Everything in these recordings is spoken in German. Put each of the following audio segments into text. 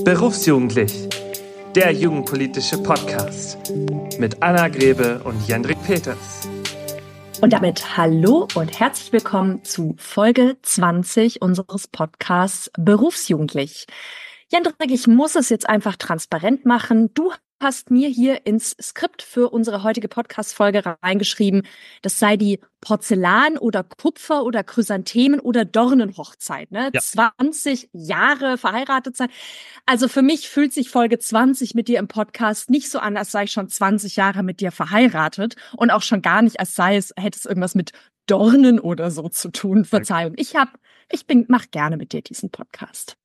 Berufsjugendlich, der jugendpolitische Podcast mit Anna Grebe und Jendrik Peters. Und damit hallo und herzlich willkommen zu Folge 20 unseres Podcasts Berufsjugendlich. Jendrik, ich muss es jetzt einfach transparent machen. Du hast mir hier ins Skript für unsere heutige Podcast-Folge reingeschrieben, das sei die Porzellan- oder Kupfer- oder Chrysanthemen- oder Dornenhochzeit. Ne? Ja. 20 Jahre verheiratet sein. Also für mich fühlt sich Folge 20 mit dir im Podcast nicht so an, als sei ich schon 20 Jahre mit dir verheiratet und auch schon gar nicht, als hätte es irgendwas mit Dornen oder so zu tun. Verzeihung. Ich mach gerne mit dir diesen Podcast.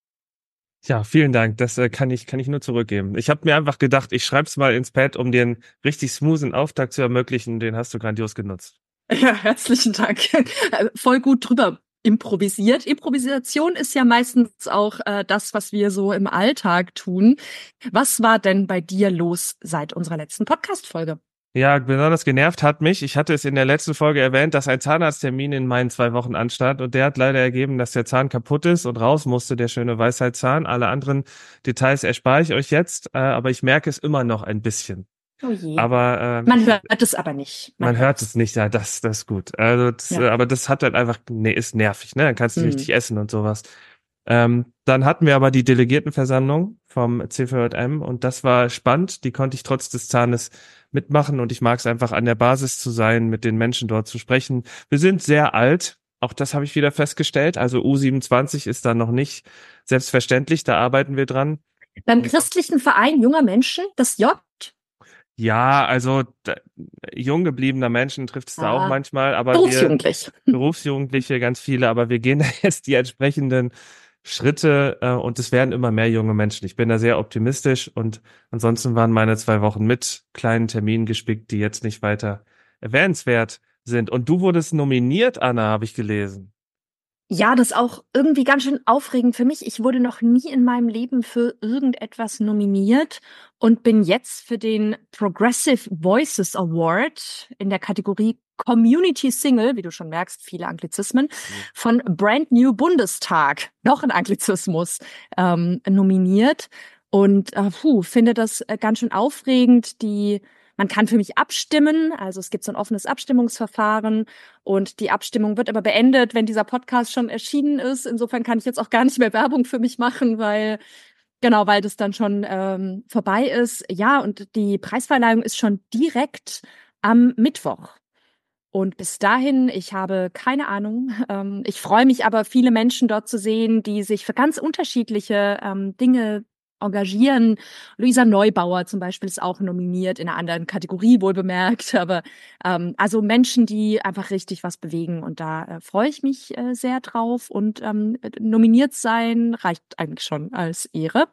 Ja, vielen Dank. Das kann ich nur zurückgeben. Ich habe mir einfach gedacht, ich schreib's mal ins Pad, um dir einen richtig smoothen Auftakt zu ermöglichen. Den hast du grandios genutzt. Ja, herzlichen Dank. Voll gut drüber improvisiert. Improvisation ist ja meistens auch das, was wir so im Alltag tun. Was war denn bei dir los seit unserer letzten Podcast-Folge? Ja, besonders genervt hat mich, ich hatte es in der letzten Folge erwähnt, dass ein Zahnarzttermin in meinen 2 Wochen anstand und der hat leider ergeben, dass der Zahn kaputt ist und raus musste, der schöne Weisheitszahn. Alle anderen Details erspare ich euch jetzt, aber ich merke es immer noch ein bisschen. Oh je. Aber man hört es aber nicht. Man hört es nicht, ja, das ist gut. Also aber das hat halt einfach, ist nervig, ne? Dann kannst du nicht richtig essen und sowas. Dann hatten wir aber die Delegiertenversammlung vom CVJM und das war spannend. Die konnte ich trotz des Zahnes mitmachen und ich mag es einfach an der Basis zu sein, mit den Menschen dort zu sprechen. Wir sind sehr alt, auch das habe ich wieder festgestellt. Also U27 ist da noch nicht selbstverständlich, da arbeiten wir dran. Beim christlichen Verein junger Menschen, das J? Ja, also jung gebliebener Menschen trifft es da auch manchmal, aber Berufsjugendliche, ganz viele, aber wir gehen da jetzt die entsprechenden Schritte und es werden immer mehr junge Menschen. Ich bin da sehr optimistisch und ansonsten waren meine 2 Wochen mit kleinen Terminen gespickt, die jetzt nicht weiter erwähnenswert sind. Und du wurdest nominiert, Anna, habe ich gelesen. Ja, das ist auch irgendwie ganz schön aufregend für mich. Ich wurde noch nie in meinem Leben für irgendetwas nominiert und bin jetzt für den Progressive Voices Award in der Kategorie Community Single, wie du schon merkst, viele Anglizismen, von Brand New Bundestag, noch ein Anglizismus, nominiert. Und finde das ganz schön aufregend. Man kann für mich abstimmen, also es gibt so ein offenes Abstimmungsverfahren und die Abstimmung wird aber beendet, wenn dieser Podcast schon erschienen ist. Insofern kann ich jetzt auch gar nicht mehr Werbung für mich machen, weil das dann schon vorbei ist. Ja, und die Preisverleihung ist schon direkt am Mittwoch. Und bis dahin, ich habe keine Ahnung. Ich freue mich aber, viele Menschen dort zu sehen, die sich für ganz unterschiedliche Dinge engagieren. Luisa Neubauer zum Beispiel ist auch nominiert, in einer anderen Kategorie wohl bemerkt. Aber also Menschen, die einfach richtig was bewegen. Und da freue ich mich sehr drauf. Und nominiert sein reicht eigentlich schon als Ehre.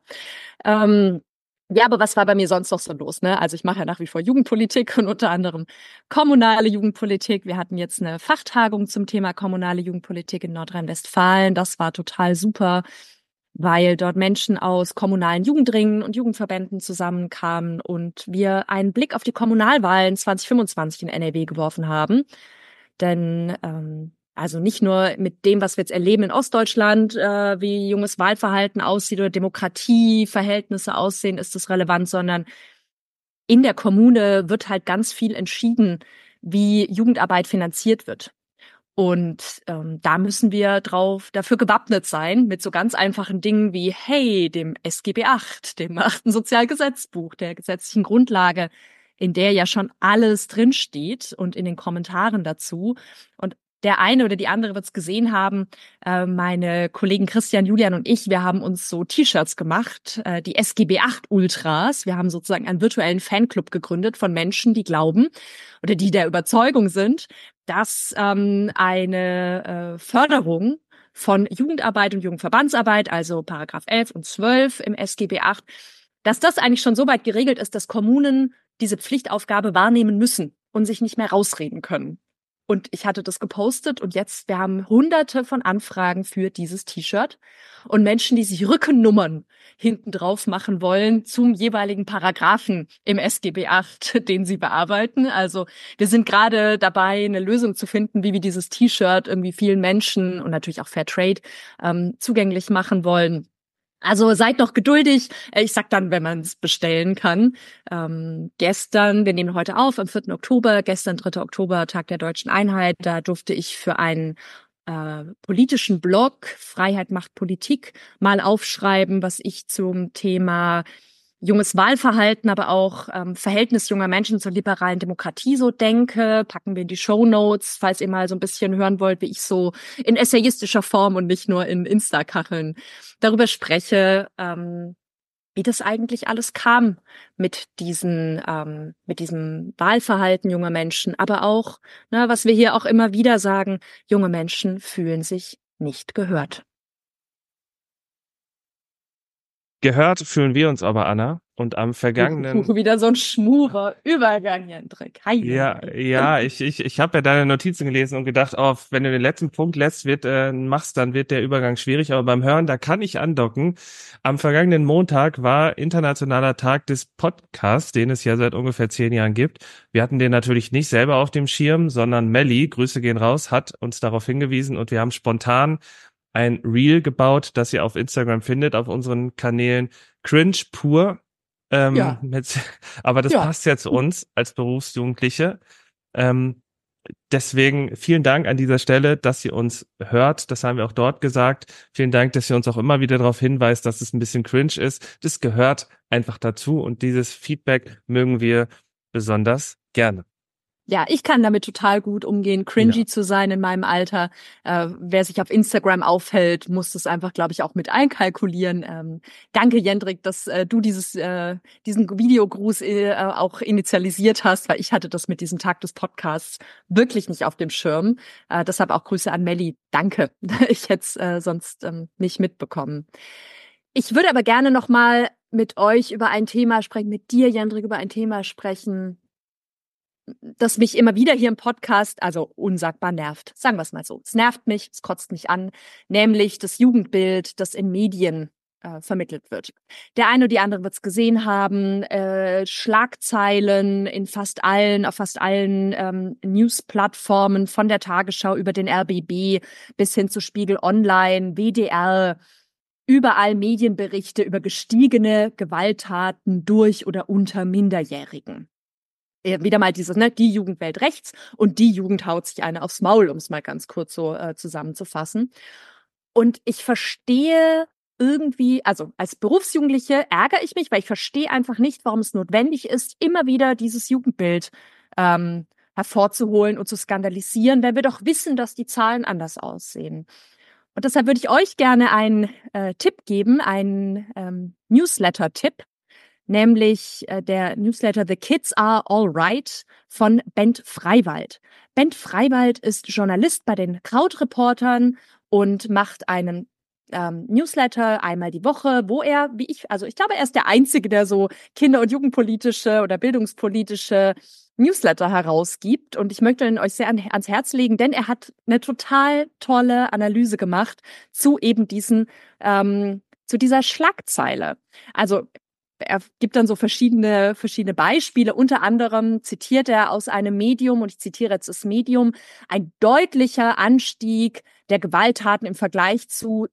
Ja, aber was war bei mir sonst noch so los, ne? Also ich mache ja nach wie vor Jugendpolitik und unter anderem kommunale Jugendpolitik. Wir hatten jetzt eine Fachtagung zum Thema kommunale Jugendpolitik in Nordrhein-Westfalen. Das war total super, weil dort Menschen aus kommunalen Jugendringen und Jugendverbänden zusammenkamen und wir einen Blick auf die Kommunalwahlen 2025 in NRW geworfen haben. Denn also nicht nur mit dem, was wir jetzt erleben in Ostdeutschland, wie junges Wahlverhalten aussieht oder Demokratieverhältnisse aussehen, ist das relevant, sondern in der Kommune wird halt ganz viel entschieden, wie Jugendarbeit finanziert wird. Und da müssen wir dafür gewappnet sein mit so ganz einfachen Dingen wie, hey, dem SGB VIII, dem 8. Sozialgesetzbuch, der gesetzlichen Grundlage, in der ja schon alles drinsteht und in den Kommentaren dazu. Und der eine oder die andere wird es gesehen haben, meine Kollegen Christian, Julian und ich, wir haben uns so T-Shirts gemacht, die SGB VIII Ultras. Wir haben sozusagen einen virtuellen Fanclub gegründet von Menschen, die glauben oder die der Überzeugung sind, dass eine Förderung von Jugendarbeit und Jugendverbandsarbeit, also Paragraph 11 und 12 im SGB VIII, dass das eigentlich schon so weit geregelt ist, dass Kommunen diese Pflichtaufgabe wahrnehmen müssen und sich nicht mehr rausreden können. Und ich hatte das gepostet und jetzt, wir haben Hunderte von Anfragen für dieses T-Shirt und Menschen, die sich Rückennummern hinten drauf machen wollen zum jeweiligen Paragraphen im SGB VIII, den sie bearbeiten. Also wir sind gerade dabei, eine Lösung zu finden, wie wir dieses T-Shirt irgendwie vielen Menschen und natürlich auch Fairtrade zugänglich machen wollen. Also seid noch geduldig. Ich sag dann, wenn man es bestellen kann. Gestern, wir nehmen heute auf, am 4. Oktober, gestern 3. Oktober, Tag der Deutschen Einheit, da durfte ich für einen politischen Blog, Freiheit macht Politik, mal aufschreiben, was ich zum Thema junges Wahlverhalten, aber auch Verhältnis junger Menschen zur liberalen Demokratie so denke. Packen wir in die Shownotes, falls ihr mal so ein bisschen hören wollt, wie ich so in essayistischer Form und nicht nur in Insta-Kacheln darüber spreche, wie das eigentlich alles kam mit diesem Wahlverhalten junger Menschen, aber auch, was wir hier auch immer wieder sagen, junge Menschen fühlen sich nicht gehört. Gehört fühlen wir uns aber, Anna. Und am vergangenen... Wieder so ein schmurer Übergang, Jendrik. Ja, ich habe ja deine Notizen gelesen und gedacht, wenn du den letzten Punkt machst, dann wird der Übergang schwierig. Aber beim Hören, da kann ich andocken. Am vergangenen Montag war Internationaler Tag des Podcasts, den es ja seit ungefähr 10 Jahren gibt. Wir hatten den natürlich nicht selber auf dem Schirm, sondern Melli, Grüße gehen raus, hat uns darauf hingewiesen und wir haben spontan ein Reel gebaut, das ihr auf Instagram findet, auf unseren Kanälen Cringe pur. Aber das passt ja zu uns als Berufsjugendliche. Deswegen vielen Dank an dieser Stelle, dass ihr uns hört. Das haben wir auch dort gesagt. Vielen Dank, dass ihr uns auch immer wieder darauf hinweist, dass es ein bisschen cringe ist. Das gehört einfach dazu und dieses Feedback mögen wir besonders gerne. Ja, ich kann damit total gut umgehen, cringy zu sein in meinem Alter. Wer sich auf Instagram aufhält, muss das einfach, glaube ich, auch mit einkalkulieren. Danke, Jendrik, dass du diesen Videogruß auch initialisiert hast, weil ich hatte das mit diesem Tag des Podcasts wirklich nicht auf dem Schirm. Deshalb auch Grüße an Melli. Danke. Ich hätte es sonst nicht mitbekommen. Ich würde aber gerne noch mal mit euch über ein Thema sprechen, mit dir, Jendrik, über ein Thema sprechen, das mich immer wieder hier im Podcast, also unsagbar nervt. Sagen wir es mal so. Es nervt mich, es kotzt mich an, nämlich das Jugendbild, das in Medien vermittelt wird. Der eine oder die andere wird es gesehen haben, Schlagzeilen auf fast allen News-Plattformen, von der Tagesschau über den RBB bis hin zu Spiegel Online, WDR, überall Medienberichte über gestiegene Gewalttaten durch oder unter Minderjährigen. Wieder mal dieses, die Jugendwelt rechts und die Jugend haut sich eine aufs Maul, um es mal ganz kurz so zusammenzufassen. Und ich verstehe irgendwie, also als Berufsjugendliche ärgere ich mich, weil ich verstehe einfach nicht, warum es notwendig ist, immer wieder dieses Jugendbild hervorzuholen und zu skandalisieren, wenn wir doch wissen, dass die Zahlen anders aussehen. Und deshalb würde ich euch gerne einen Tipp geben, einen Newsletter-Tipp, nämlich der Newsletter The Kids Are All Right von Bent Freiwald. Bent Freiwald ist Journalist bei den Krautreportern und macht einen Newsletter einmal die Woche, wo er, ich glaube, er ist der Einzige, der so kinder- und jugendpolitische oder bildungspolitische Newsletter herausgibt. Und ich möchte ihn euch sehr ans Herz legen, denn er hat eine total tolle Analyse gemacht zu eben zu dieser Schlagzeile. Also er gibt dann so verschiedene Beispiele. Unter anderem zitiert er aus einem Medium, und ich zitiere jetzt das Medium, ein deutlicher Anstieg der Gewalttaten im Vergleich zu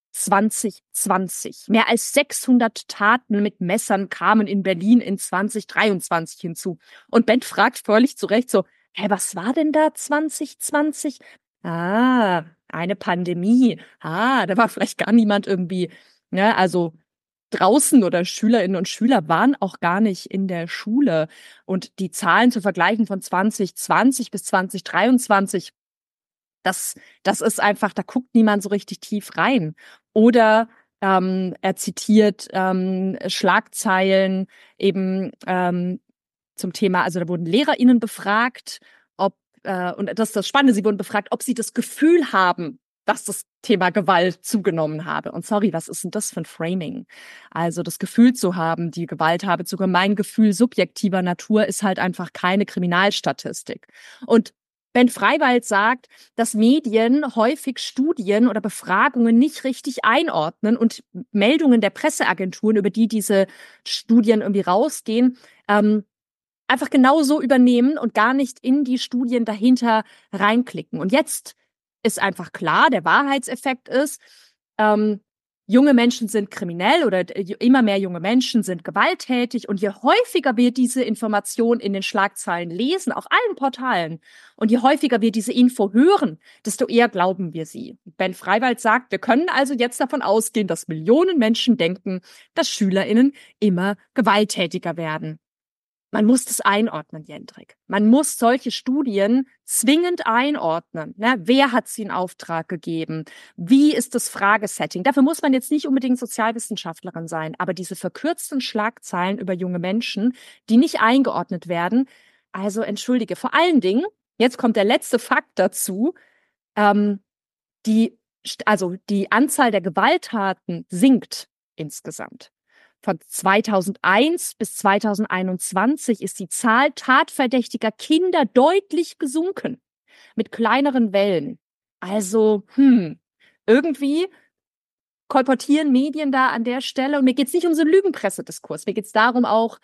2020. Mehr als 600 Taten mit Messern kamen in Berlin in 2023 hinzu. Und Bent fragt völlig zu Recht so, was war denn da 2020? Eine Pandemie. Da war vielleicht gar niemand irgendwie, also draußen oder Schülerinnen und Schüler waren auch gar nicht in der Schule. Und die Zahlen zu vergleichen von 2020 bis 2023, das ist einfach, da guckt niemand so richtig tief rein. Oder er zitiert Schlagzeilen eben zum Thema, also da wurden LehrerInnen befragt, und das ist das Spannende, sie wurden befragt, ob sie das Gefühl haben, dass das Thema Gewalt zugenommen habe. Und sorry, was ist denn das für ein Framing? Also das Gefühl zu haben, die Gewalt habe sogar mein Gefühl subjektiver Natur ist halt einfach keine Kriminalstatistik. Und Bent Freiwald sagt, dass Medien häufig Studien oder Befragungen nicht richtig einordnen und Meldungen der Presseagenturen, über die diese Studien irgendwie rausgehen, einfach genauso übernehmen und gar nicht in die Studien dahinter reinklicken. Und jetzt ist einfach klar, der Wahrheitseffekt ist, junge Menschen sind kriminell oder immer mehr junge Menschen sind gewalttätig. Und je häufiger wir diese Information in den Schlagzeilen lesen, auf allen Portalen, und je häufiger wir diese Info hören, desto eher glauben wir sie. Ben Freiwald sagt, wir können also jetzt davon ausgehen, dass Millionen Menschen denken, dass SchülerInnen immer gewalttätiger werden. Man muss das einordnen, Jendrik. Man muss solche Studien zwingend einordnen. Ne? Wer hat sie in Auftrag gegeben? Wie ist das Fragesetting? Dafür muss man jetzt nicht unbedingt Sozialwissenschaftlerin sein, aber diese verkürzten Schlagzeilen über junge Menschen, die nicht eingeordnet werden, also entschuldige, vor allen Dingen, jetzt kommt der letzte Fakt dazu, die Anzahl der Gewalttaten sinkt insgesamt. Von 2001 bis 2021 ist die Zahl tatverdächtiger Kinder deutlich gesunken, mit kleineren Wellen. Also, irgendwie kolportieren Medien da an der Stelle. Und mir geht es nicht um so einen Lügenpressediskurs. Mir geht es darum auch,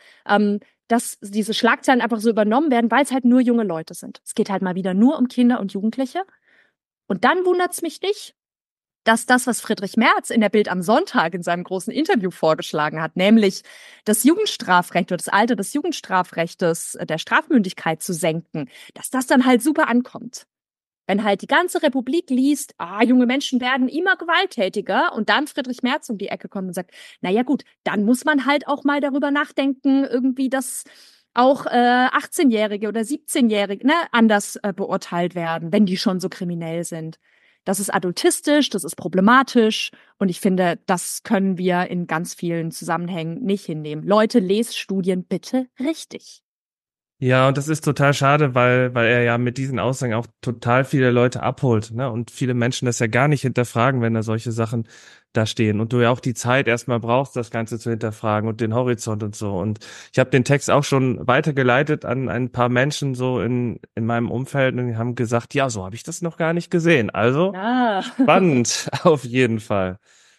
dass diese Schlagzeilen einfach so übernommen werden, weil es halt nur junge Leute sind. Es geht halt mal wieder nur um Kinder und Jugendliche. Und dann wundert es mich nicht, dass das, was Friedrich Merz in der Bild am Sonntag in seinem großen Interview vorgeschlagen hat, nämlich das Jugendstrafrecht oder das Alter des Jugendstrafrechtes, der Strafmündigkeit zu senken, dass das dann halt super ankommt. Wenn halt die ganze Republik liest, junge Menschen werden immer gewalttätiger und dann Friedrich Merz um die Ecke kommt und sagt, naja gut, dann muss man halt auch mal darüber nachdenken, irgendwie, dass auch 18-Jährige oder 17-Jährige anders beurteilt werden, wenn die schon so kriminell sind. Das ist adultistisch, das ist problematisch und ich finde, das können wir in ganz vielen Zusammenhängen nicht hinnehmen. Leute, lest Studien bitte richtig. Ja, und das ist total schade, weil er ja mit diesen Aussagen auch total viele Leute abholt, ne? Und viele Menschen das ja gar nicht hinterfragen, wenn da solche Sachen da stehen. Und du ja auch die Zeit erstmal brauchst, das Ganze zu hinterfragen und den Horizont und so. Und ich habe den Text auch schon weitergeleitet an ein paar Menschen so in meinem Umfeld und die haben gesagt, ja, so habe ich das noch gar nicht gesehen. Also spannend, auf jeden Fall.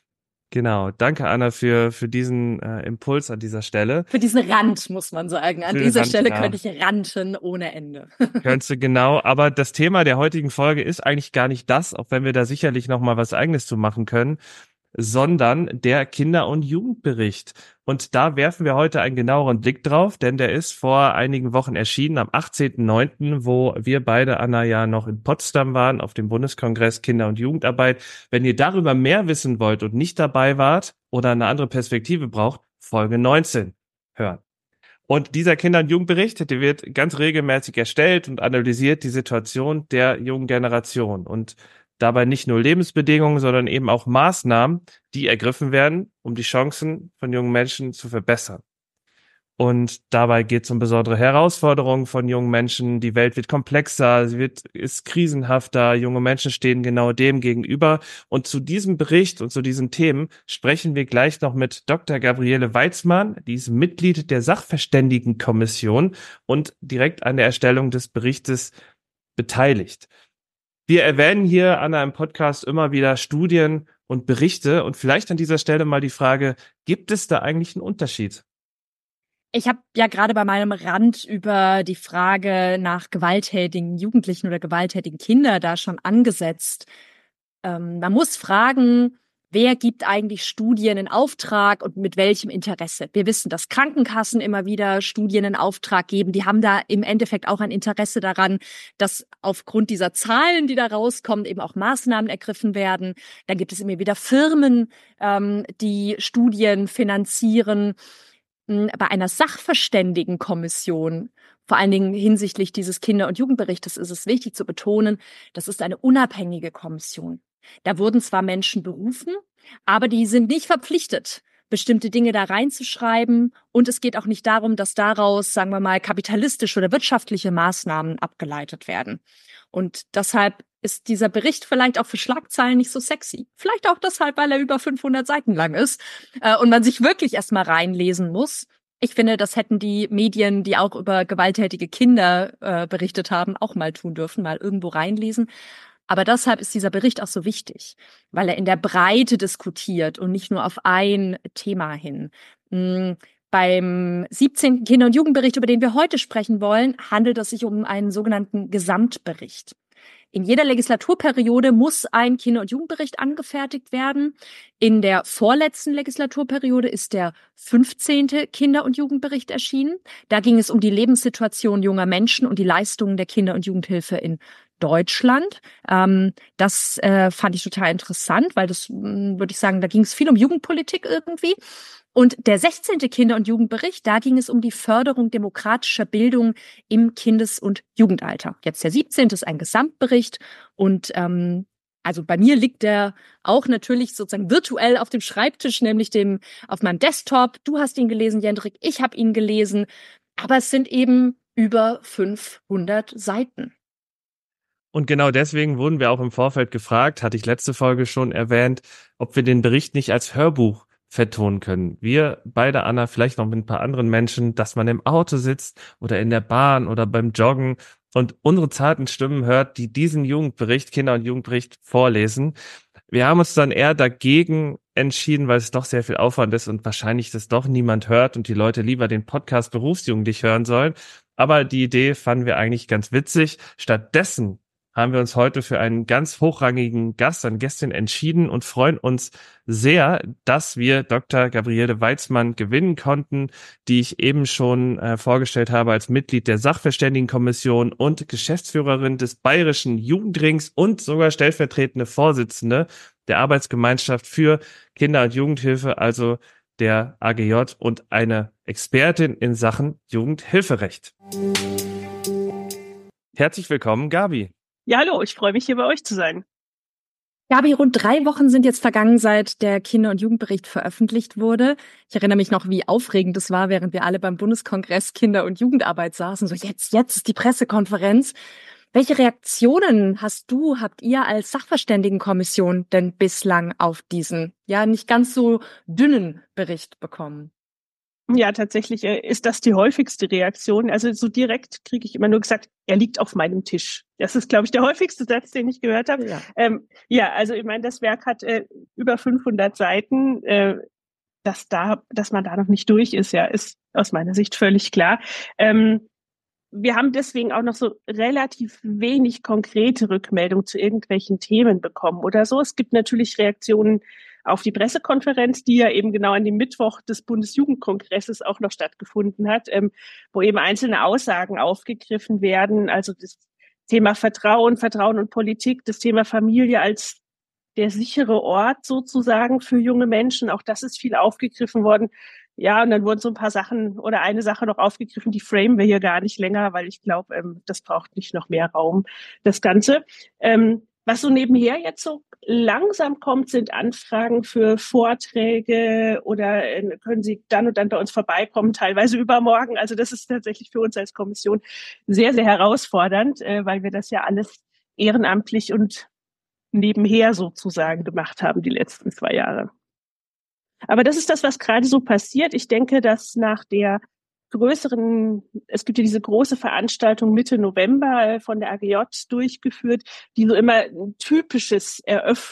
Genau, danke Anna für diesen Impuls an dieser Stelle. Für diesen Rant, muss man sagen. An dieser Stelle könnte ich ranten ohne Ende. Könntest du, genau. Aber das Thema der heutigen Folge ist eigentlich gar nicht das, auch wenn wir da sicherlich noch mal was Eigenes zu machen können, sondern der Kinder- und Jugendbericht. Und da werfen wir heute einen genaueren Blick drauf, denn der ist vor einigen Wochen erschienen, am 18.09., wo wir beide, Anna, ja noch in Potsdam waren, auf dem Bundeskongress Kinder- und Jugendarbeit. Wenn ihr darüber mehr wissen wollt und nicht dabei wart oder eine andere Perspektive braucht, Folge 19 hören. Und dieser Kinder- und Jugendbericht, der wird ganz regelmäßig erstellt und analysiert die Situation der jungen Generation und dabei nicht nur Lebensbedingungen, sondern eben auch Maßnahmen, die ergriffen werden, um die Chancen von jungen Menschen zu verbessern. Und dabei geht es um besondere Herausforderungen von jungen Menschen. Die Welt wird komplexer, ist krisenhafter. Junge Menschen stehen genau dem gegenüber. Und zu diesem Bericht und zu diesen Themen sprechen wir gleich noch mit Dr. Gabriele Weitzmann. Die ist Mitglied der Sachverständigenkommission und direkt an der Erstellung des Berichtes beteiligt. Wir erwähnen hier an einem Podcast immer wieder Studien und Berichte und vielleicht an dieser Stelle mal die Frage, gibt es da eigentlich einen Unterschied? Ich habe ja gerade bei meinem Rand über die Frage nach gewalttätigen Jugendlichen oder gewalttätigen Kindern da schon angesetzt. Man muss fragen, wer gibt eigentlich Studien in Auftrag und mit welchem Interesse? Wir wissen, dass Krankenkassen immer wieder Studien in Auftrag geben. Die haben da im Endeffekt auch ein Interesse daran, dass aufgrund dieser Zahlen, die da rauskommen, eben auch Maßnahmen ergriffen werden. Dann gibt es immer wieder Firmen, die Studien finanzieren. Bei einer Sachverständigenkommission, vor allen Dingen hinsichtlich dieses Kinder- und Jugendberichtes, ist es wichtig zu betonen, das ist eine unabhängige Kommission. Da wurden zwar Menschen berufen, aber die sind nicht verpflichtet, bestimmte Dinge da reinzuschreiben. Und es geht auch nicht darum, dass daraus, sagen wir mal, kapitalistische oder wirtschaftliche Maßnahmen abgeleitet werden. Und deshalb ist dieser Bericht vielleicht auch für Schlagzeilen nicht so sexy. Vielleicht auch deshalb, weil er über 500 Seiten lang ist und man sich wirklich erstmal reinlesen muss. Ich finde, das hätten die Medien, die auch über gewalttätige Kinder berichtet haben, auch mal tun dürfen, mal irgendwo reinlesen. Aber deshalb ist dieser Bericht auch so wichtig, weil er in der Breite diskutiert und nicht nur auf ein Thema hin. Beim 17. Kinder- und Jugendbericht, über den wir heute sprechen wollen, handelt es sich um einen sogenannten Gesamtbericht. in jeder Legislaturperiode muss ein Kinder- und Jugendbericht angefertigt werden. In der vorletzten Legislaturperiode ist der 15. Kinder- und Jugendbericht erschienen. Da ging es um die Lebenssituation junger Menschen und die Leistungen der Kinder- und Jugendhilfe in Deutschland. Das fand ich total interessant, weil das, würde ich sagen, da ging es viel um Jugendpolitik irgendwie. Und der 16. Kinder- und Jugendbericht, da ging es um die Förderung demokratischer Bildung im Kindes- und Jugendalter. Jetzt der 17. ist ein Gesamtbericht und also bei mir liegt der auch natürlich sozusagen virtuell auf dem Schreibtisch, nämlich auf meinem Desktop. Du hast ihn gelesen, Jendrik, ich habe ihn gelesen, aber es sind eben über 500 Seiten. Und genau deswegen wurden wir auch im Vorfeld gefragt, hatte ich letzte Folge schon erwähnt, ob wir den Bericht nicht als Hörbuch vertonen können. Wir beide, Anna, vielleicht noch mit ein paar anderen Menschen, dass man im Auto sitzt oder in der Bahn oder beim Joggen und unsere zarten Stimmen hört, die diesen Jugendbericht, Kinder- und Jugendbericht vorlesen. Wir haben uns dann eher dagegen entschieden, weil es doch sehr viel Aufwand ist und wahrscheinlich das doch niemand hört und die Leute lieber den Podcast Berufsjugendlich hören sollen. Aber die Idee fanden wir eigentlich ganz witzig. Stattdessen haben wir uns heute für einen ganz hochrangigen Gast, eine Gästin entschieden und freuen uns sehr, dass wir Dr. Gabriele Weitzmann gewinnen konnten, die ich eben schon vorgestellt habe als Mitglied der Sachverständigenkommission und Geschäftsführerin des Bayerischen Jugendrings und sogar stellvertretende Vorsitzende der Arbeitsgemeinschaft für Kinder- und Jugendhilfe, also der AGJ, und eine Expertin in Sachen Jugendhilferecht. Herzlich willkommen, Gabi. Ja, hallo, ich freue mich, hier bei euch zu sein. Gabi, rund 3 Wochen sind jetzt vergangen, seit der Kinder- und Jugendbericht veröffentlicht wurde. Ich erinnere mich noch, wie aufregend es war, während wir alle beim Bundeskongress Kinder- und Jugendarbeit saßen. So, jetzt ist die Pressekonferenz. Welche Reaktionen habt ihr als Sachverständigenkommission denn bislang auf diesen, ja, nicht ganz so dünnen Bericht bekommen? Ja, tatsächlich ist das die häufigste Reaktion. Also so direkt kriege ich immer nur gesagt, er liegt auf meinem Tisch. Das ist, glaube ich, der häufigste Satz, den ich gehört habe. Ja, also ich meine, das Werk hat über 500 Seiten. Dass man da noch nicht durch ist, ja, ist aus meiner Sicht völlig klar. Wir haben deswegen auch noch so relativ wenig konkrete Rückmeldungen zu irgendwelchen Themen bekommen oder so. Es gibt natürlich Reaktionen auf die Pressekonferenz, die ja eben genau an dem Mittwoch des Bundesjugendkongresses auch noch stattgefunden hat, wo eben einzelne Aussagen aufgegriffen werden. Also das Thema Vertrauen und Politik, das Thema Familie als der sichere Ort sozusagen für junge Menschen. Auch das ist viel aufgegriffen worden. Ja, und dann wurden so ein paar Sachen oder eine Sache noch aufgegriffen, die framen wir hier gar nicht länger, weil ich glaube, das braucht nicht noch mehr Raum, das Ganze. Was so nebenher jetzt so langsam kommt, sind Anfragen für Vorträge oder können Sie dann und dann bei uns vorbeikommen, teilweise übermorgen. Also das ist tatsächlich für uns als Kommission sehr, sehr herausfordernd, weil wir das ja alles ehrenamtlich und nebenher sozusagen gemacht haben die letzten 2 Jahre. Aber das ist das, was gerade so passiert. Ich denke, dass nach der es gibt ja diese große Veranstaltung Mitte November von der AGJ durchgeführt, die so immer ein typisches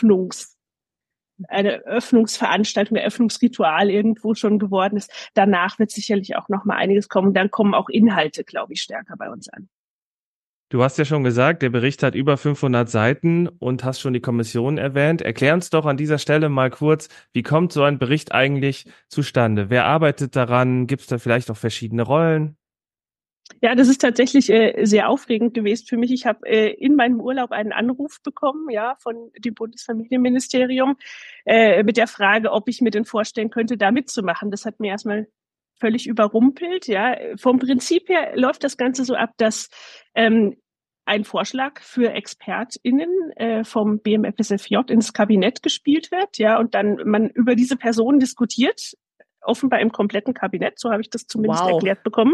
eine Eröffnungsveranstaltung, Eröffnungsritual irgendwo schon geworden ist. Danach wird sicherlich auch noch mal einiges kommen. Dann kommen auch Inhalte, glaube ich, stärker bei uns an. Du hast ja schon gesagt, der Bericht hat über 500 Seiten und hast schon die Kommission erwähnt. Erklär uns doch an dieser Stelle mal kurz, wie kommt so ein Bericht eigentlich zustande? Wer arbeitet daran? Gibt es da vielleicht auch verschiedene Rollen? Ja, das ist tatsächlich sehr aufregend gewesen für mich. Ich habe in meinem Urlaub einen Anruf bekommen, ja, von dem Bundesfamilienministerium mit der Frage, ob ich mir denn vorstellen könnte, da mitzumachen. Das hat mir erstmal völlig überrumpelt. Ja, vom Prinzip her läuft das Ganze so ab, dass ein Vorschlag für ExpertInnen vom BMFSFJ ins Kabinett gespielt wird, ja, und dann man über diese Person diskutiert, offenbar im kompletten Kabinett, so habe ich das zumindest erklärt bekommen.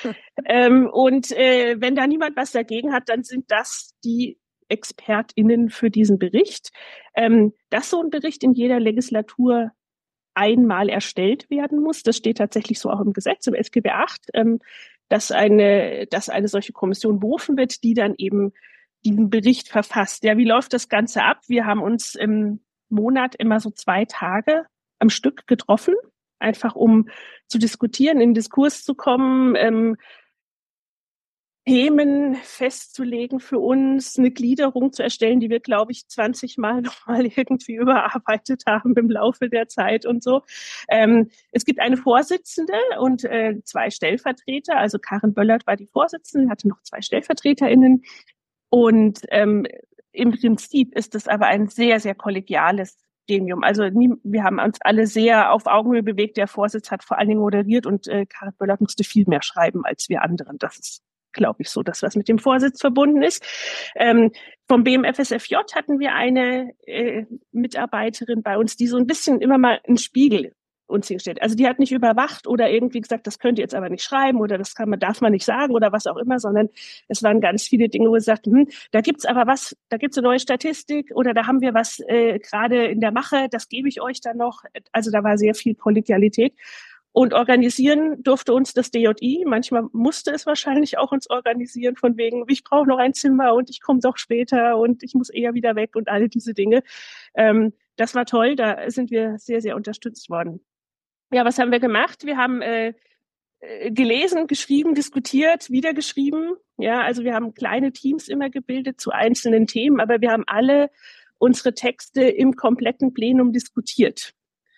Wenn da niemand was dagegen hat, dann sind das die ExpertInnen für diesen Bericht. Dass so ein Bericht in jeder Legislatur einmal erstellt werden muss, das steht tatsächlich so auch im Gesetz, im SGB VIII, dass eine solche Kommission berufen wird, die dann eben diesen Bericht verfasst. Ja, wie läuft das Ganze ab? Wir haben uns im Monat immer so 2 Tage am Stück getroffen, einfach um zu diskutieren, in den Diskurs zu kommen, Themen festzulegen für uns, eine Gliederung zu erstellen, die wir, glaube ich, 20 Mal nochmal irgendwie überarbeitet haben im Laufe der Zeit und so. Es gibt eine Vorsitzende und 2 Stellvertreter. Also Karin Böllert war die Vorsitzende, hatte noch 2 StellvertreterInnen. Und im Prinzip ist es aber ein sehr, sehr kollegiales Gremium. Also wir haben uns alle sehr auf Augenhöhe bewegt. Der Vorsitz hat vor allen Dingen moderiert und Karin Böllert musste viel mehr schreiben als wir anderen. Das ist, glaube ich, so das, was mit dem Vorsitz verbunden ist. Vom BMFSFJ hatten wir eine Mitarbeiterin bei uns, die so ein bisschen immer mal einen Spiegel uns hingestellt. Also die hat nicht überwacht oder irgendwie gesagt, das könnt ihr jetzt aber nicht schreiben oder darf man nicht sagen oder was auch immer, sondern es waren ganz viele Dinge, wo sie sagten, da gibt's aber was, da gibt's eine neue Statistik oder da haben wir was gerade in der Mache, das gebe ich euch dann noch. Also da war sehr viel Kollegialität. Und organisieren durfte uns das DJI. Manchmal musste es wahrscheinlich auch uns organisieren, von wegen, ich brauche noch ein Zimmer und ich komme doch später und ich muss eher wieder weg und alle diese Dinge. Das war toll, da sind wir sehr, sehr unterstützt worden. Ja, was haben wir gemacht? Wir haben gelesen, geschrieben, diskutiert, wieder geschrieben. Ja, also wir haben kleine Teams immer gebildet zu einzelnen Themen, aber wir haben alle unsere Texte im kompletten Plenum diskutiert.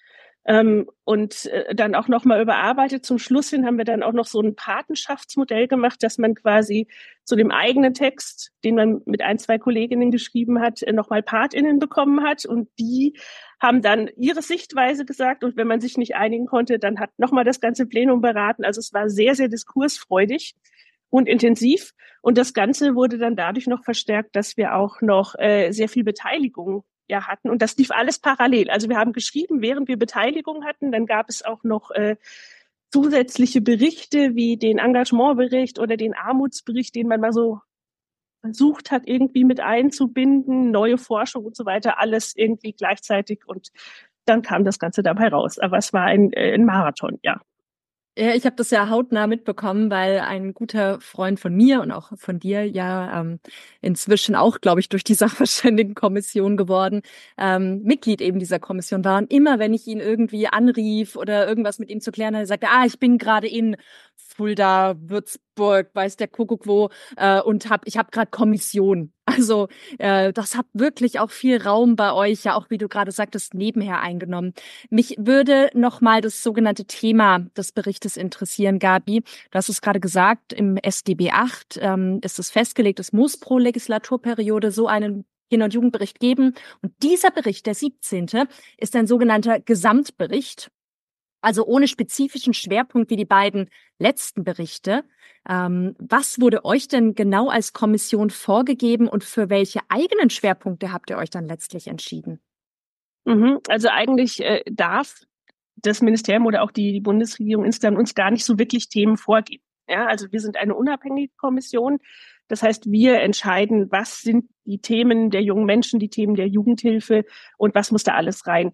Und dann auch nochmal überarbeitet. Zum Schluss hin haben wir dann auch noch so ein Patenschaftsmodell gemacht, dass man quasi zu dem eigenen Text, den man mit 1, 2 Kolleginnen geschrieben hat, nochmal PatInnen bekommen hat. Und die haben dann ihre Sichtweise gesagt. Und wenn man sich nicht einigen konnte, dann hat nochmal das ganze Plenum beraten. Also es war sehr, sehr diskursfreudig und intensiv. Und das Ganze wurde dann dadurch noch verstärkt, dass wir auch noch sehr viel Beteiligung hatten. Und das lief alles parallel. Also wir haben geschrieben, während wir Beteiligung hatten. Dann gab es auch noch zusätzliche Berichte wie den Engagementbericht oder den Armutsbericht, den man mal so versucht hat, irgendwie mit einzubinden, neue Forschung und so weiter, alles irgendwie gleichzeitig. Und dann kam das Ganze dabei raus. Aber es war ein Marathon, ja. Ja, ich habe das ja hautnah mitbekommen, weil ein guter Freund von mir und auch von dir ja inzwischen auch, glaube ich, durch die Sachverständigenkommission geworden, Mitglied eben dieser Kommission war. Und immer, wenn ich ihn irgendwie anrief oder irgendwas mit ihm zu klären hatte, sagte, ich bin gerade in Fulda, Würzburg, weiß der Kuckuck wo, und ich habe gerade Kommission. Also das hat wirklich auch viel Raum bei euch, ja auch wie du gerade sagtest, nebenher eingenommen. Mich würde nochmal das sogenannte Thema des Berichtes interessieren, Gabi. Du hast es gerade gesagt, im StB 8 ist es festgelegt, es muss pro Legislaturperiode so einen Kinder- und Jugendbericht geben. Und dieser Bericht, der 17., ist ein sogenannter Gesamtbericht. Also ohne spezifischen Schwerpunkt wie die beiden letzten Berichte. Was wurde euch denn genau als Kommission vorgegeben und für welche eigenen Schwerpunkte habt ihr euch dann letztlich entschieden? Also eigentlich darf das Ministerium oder auch die Bundesregierung insgesamt uns gar nicht so wirklich Themen vorgeben. Ja, also wir sind eine unabhängige Kommission. Das heißt, wir entscheiden, was sind die Themen der jungen Menschen, die Themen der Jugendhilfe und was muss da alles rein.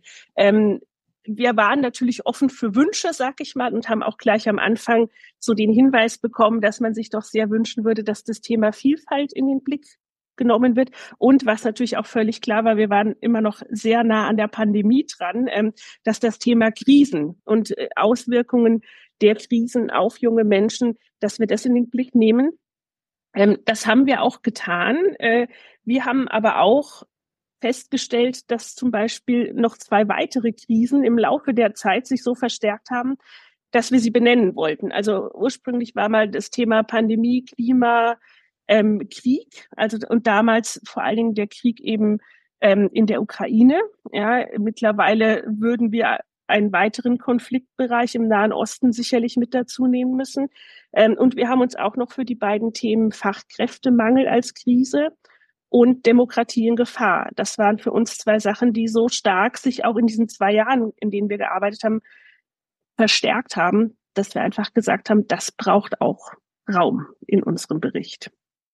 Wir waren natürlich offen für Wünsche, sag ich mal, und haben auch gleich am Anfang so den Hinweis bekommen, dass man sich doch sehr wünschen würde, dass das Thema Vielfalt in den Blick genommen wird. Und was natürlich auch völlig klar war, wir waren immer noch sehr nah an der Pandemie dran, dass das Thema Krisen und Auswirkungen der Krisen auf junge Menschen, dass wir das in den Blick nehmen. Das haben wir auch getan. Wir haben aber auch festgestellt, dass zum Beispiel noch 2 weitere Krisen im Laufe der Zeit sich so verstärkt haben, dass wir sie benennen wollten. Also ursprünglich war mal das Thema Pandemie, Klima, Krieg, also und damals vor allen Dingen der Krieg eben in der Ukraine. Ja, mittlerweile würden wir einen weiteren Konfliktbereich im Nahen Osten sicherlich mit dazu nehmen müssen. Und wir haben uns auch noch für die beiden Themen Fachkräftemangel als Krise und Demokratie in Gefahr. Das waren für uns 2 Sachen, die so stark sich auch in diesen 2 Jahren, in denen wir gearbeitet haben, verstärkt haben, dass wir einfach gesagt haben, das braucht auch Raum in unserem Bericht.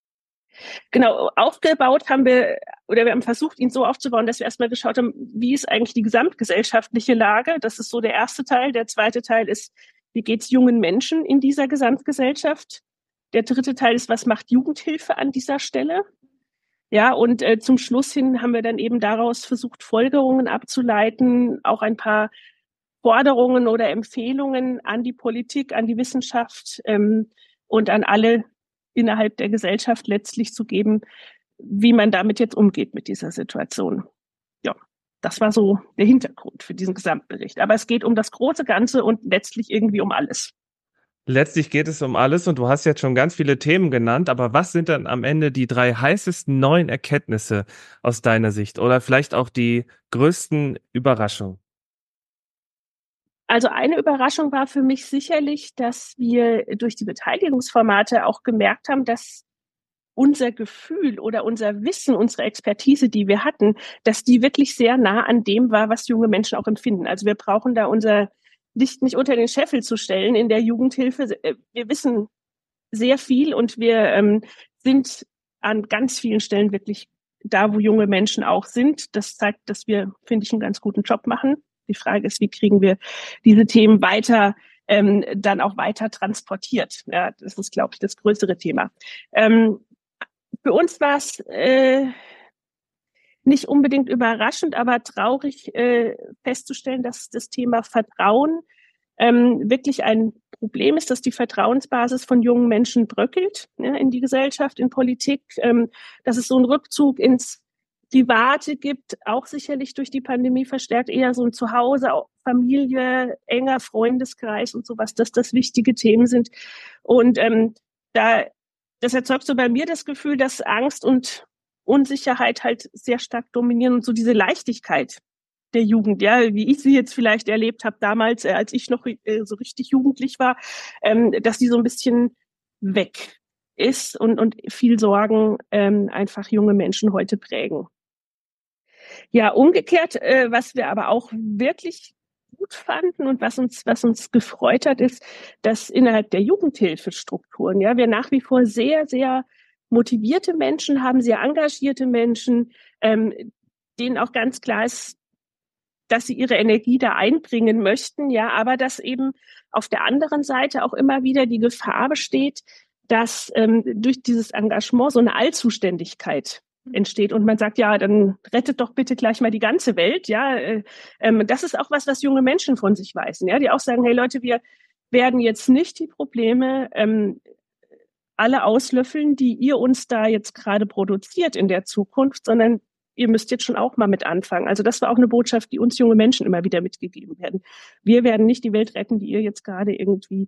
Genau, aufgebaut haben wir haben versucht, ihn so aufzubauen, dass wir erstmal geschaut haben, wie ist eigentlich die gesamtgesellschaftliche Lage? Das ist so der erste Teil. Der zweite Teil ist, wie geht's jungen Menschen in dieser Gesamtgesellschaft? Der dritte Teil ist, was macht Jugendhilfe an dieser Stelle? Ja, und zum Schluss hin haben wir dann eben daraus versucht, Folgerungen abzuleiten, auch ein paar Forderungen oder Empfehlungen an die Politik, an die Wissenschaft und an alle innerhalb der Gesellschaft letztlich zu geben, wie man damit jetzt umgeht mit dieser Situation. Ja, das war so der Hintergrund für diesen Gesamtbericht. Aber es geht um das große Ganze und letztlich irgendwie um alles. Letztlich geht es um alles und du hast jetzt schon ganz viele Themen genannt, aber was sind dann am Ende die 3 heißesten neuen Erkenntnisse aus deiner Sicht oder vielleicht auch die größten Überraschungen? Also eine Überraschung war für mich sicherlich, dass wir durch die Beteiligungsformate auch gemerkt haben, dass unser Gefühl oder unser Wissen, unsere Expertise, die wir hatten, dass die wirklich sehr nah an dem war, was junge Menschen auch empfinden. Also wir brauchen da unser Licht nicht unter den Scheffel zu stellen in der Jugendhilfe. Wir wissen sehr viel und wir sind an ganz vielen Stellen wirklich da, wo junge Menschen auch sind. Das zeigt, dass wir, finde ich, einen ganz guten Job machen. Die Frage ist, wie kriegen wir diese Themen weiter, dann auch weiter transportiert? Ja, das ist, glaube ich, das größere Thema. Für uns war es nicht unbedingt überraschend, aber traurig festzustellen, dass das Thema Vertrauen wirklich ein Problem ist, dass die Vertrauensbasis von jungen Menschen bröckelt, ja, in die Gesellschaft, in Politik, dass es so einen Rückzug ins Private gibt, auch sicherlich durch die Pandemie verstärkt, eher so ein Zuhause, Familie, enger Freundeskreis und sowas, dass das wichtige Themen sind. Und das erzeugt so bei mir das Gefühl, dass Angst und Unsicherheit halt sehr stark dominieren und so diese Leichtigkeit der Jugend, ja, wie ich sie jetzt vielleicht erlebt habe damals, als ich noch so richtig jugendlich war, dass die so ein bisschen weg ist und viel Sorgen einfach junge Menschen heute prägen. Ja, umgekehrt, was wir aber auch wirklich gut fanden und was uns gefreut hat, ist, dass innerhalb der Jugendhilfestrukturen, ja, wir nach wie vor sehr, sehr motivierte Menschen haben, sehr engagierte Menschen, denen auch ganz klar ist, dass sie ihre Energie da einbringen möchten, ja, aber dass eben auf der anderen Seite auch immer wieder die Gefahr besteht, dass durch dieses Engagement so eine Allzuständigkeit entsteht und man sagt, ja, dann rettet doch bitte gleich mal die ganze Welt, ja. Das ist auch was junge Menschen von sich weisen, ja, die auch sagen, hey Leute, wir werden jetzt nicht die Probleme alle auslöffeln, die ihr uns da jetzt gerade produziert in der Zukunft, sondern ihr müsst jetzt schon auch mal mit anfangen. Also das war auch eine Botschaft, die uns junge Menschen immer wieder mitgegeben werden. Wir werden nicht die Welt retten, die ihr jetzt gerade irgendwie